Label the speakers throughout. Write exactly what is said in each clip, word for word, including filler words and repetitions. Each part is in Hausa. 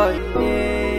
Speaker 1: boy ne.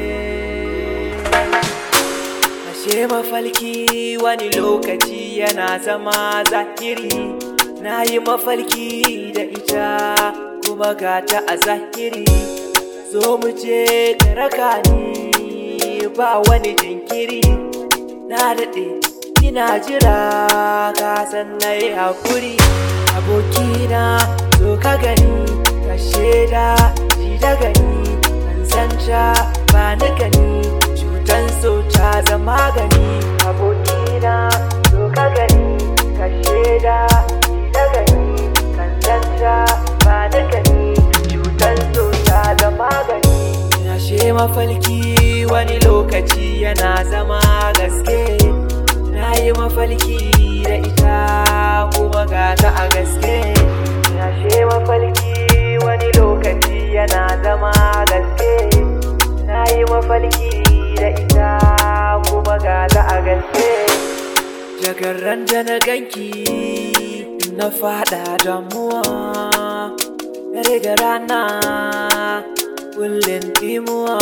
Speaker 1: Ashe mafalki wani lokaci yana zama zahiri. Na yi mafalki da ita kuma gata a zahiri. Zo mu je ka raka ni ba wani jinkiri. Na daɗe ina jira ka san na yi hakuri. Abokina zo ka gani ka shaida ji da gani. Kan san sha ba ni gani cutan so ta zama gani. Abokina zo ka gani ka shaida ji da gani. Kan san sha ba ni gani cutan so ta zama gani. Ashe mafalki wani lokaci yana zama gaske. Na yi mafalki da ita kuma gata a gaske. Ashe mafalki wani lokaci yana zama gaske. Na yi mafalki da ita kuma gata a gaske. Jagarran da na ganki na fada damuwa. Dare da rana kullum imuwa.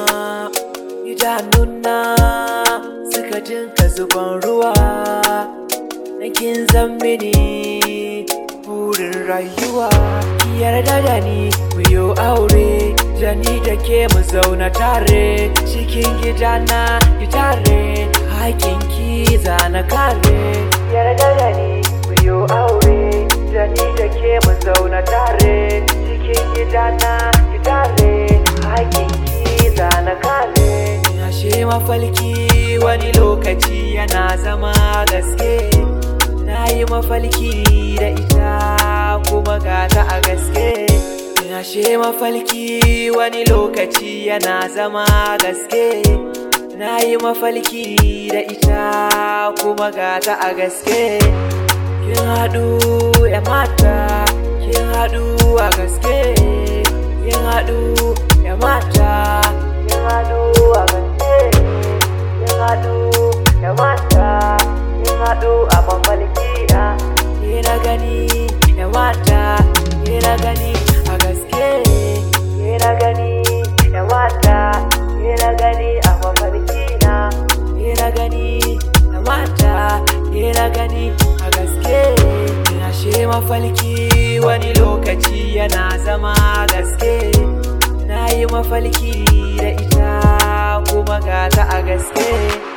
Speaker 1: Idanuna suka jinka zuban ruwa. Nakin zan mini burin rayuwa. Ki yarda da ni mu yi aure. Da ni da ke mu zauna tare. Cikin gidana ki tare. Hakin ki zana kare. Ki yarda da ni mu yi aure. Da ni da ke mu zauna tare. Cikin gidana ki tare. Hakin ki zana kare. Ashe mafalki wani lokaci yana zama gaske. Na yi mafalki da ita kuma gata a gaske. Ashe mafalki wani lokaci yana zama gaske. Na yi mafalki da ita kuma gata a gaske. Kin haɗu ya mata, kin haɗu a gaske. Kin haɗu ya mata, kin haɗu a gaske. Kin haɗu ya mata, kin haɗu a mafalki na. Ke na gani ya mata, ke na gani a gaske. Ke na gani ya mata, ke na gani a mafalki na. Ke na gani ya mata, ke na gani a gaske. Ashe mafalki wani lokaci yana zama gaske. Na yi mafalki da ita kuma gata a gaske.